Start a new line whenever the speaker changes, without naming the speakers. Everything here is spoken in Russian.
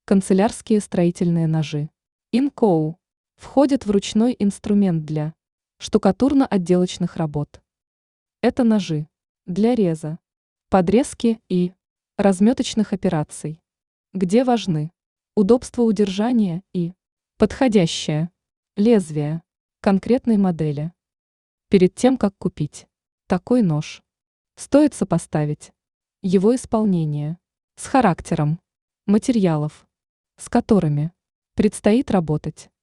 Канцелярские строительные ножи. Инкоу входит в ручной инструмент для штукатурно-отделочных работ. Это ножи для реза, подрезки и разметочных операций, где важны удобство удержания и подходящее лезвие конкретной модели. Перед тем, как купить такой нож, стоит сопоставить его исполнение с характером материалов, с которыми предстоит работать.